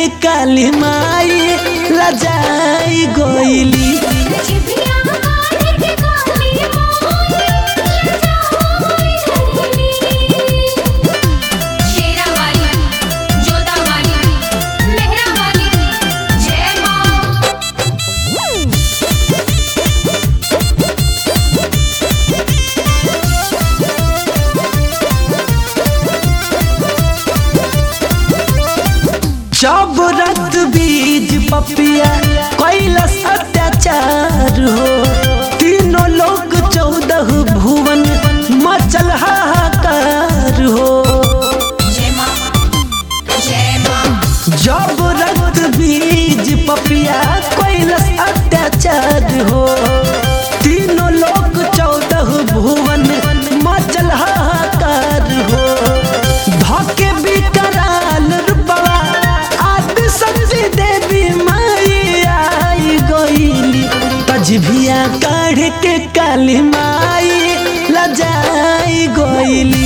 के काली माई लजाई गईली। जब रक्त बीज पपिया कैलाश अत्याचार हो, तीनों लोग 14 भुवन मचल हाहाकार हो। जब रक्त बीज पपिया कैलाश अत्याचार हो, तीनों लोग 14 भुवन मचल हाहाकार हो। धके बिकराल रूपवा आदि संजी देवी माई आई गईली। तजभिया काढ़ के काली माई लजाई गईली।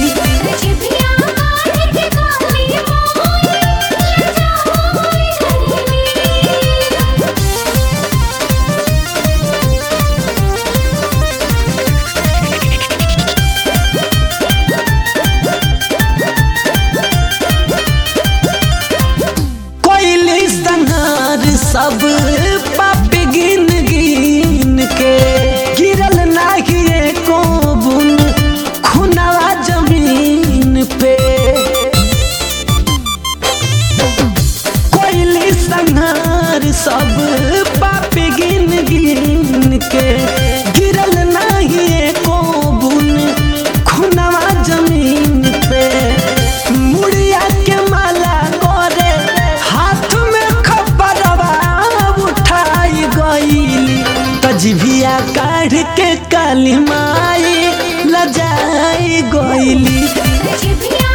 सब पाप गिन गिन के गिरल नाही एको बुन खुनवा जमीन पे। कोयली संहार सब पाप गिन गिन के गिरल नाही एको बुन खुनवा जमीन पे। मुड़िया के माला करे हाथ में तजभिया काढ़ के काली माई लजाई गईली।